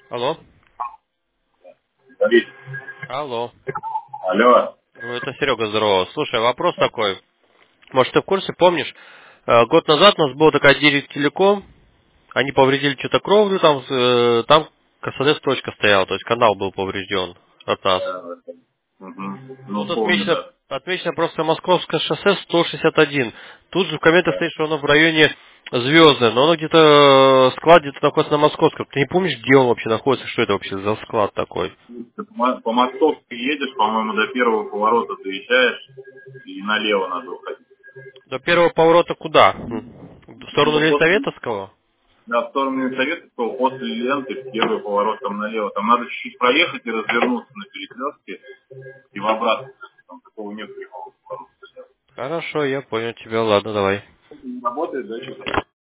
Алло. Говорит, Алло. алло. Это Серега, здорово. Слушай, вопрос такой. Может, ты в курсе, помнишь, год назад у нас была такая Директ Телеком, они повредили что-то кровлю, там КСД точка стояла, то есть канал был поврежден от нас. Мгм. Тут Ну, помню, да. отмечено просто Московское шоссе 161. Тут же в комментах стоит, что оно в районе Звездное, но оно где-то, склад где-то находится на Московском. Ты не помнишь, где он вообще находится, что это вообще за склад такой? Ты по Московской едешь, по-моему, до первого поворота доезжаешь и налево надо уходить. До первого поворота куда? В сторону Ну, после, Елизаветовского? да, в сторону Советского, после ленты, в первый поворот там налево. Там надо чуть-чуть проехать и развернуться на перекрестке и в обратно. Там такого нет прямого поворота. Хорошо, я понял тебя. Ладно, давай. Не работает, да, что-то?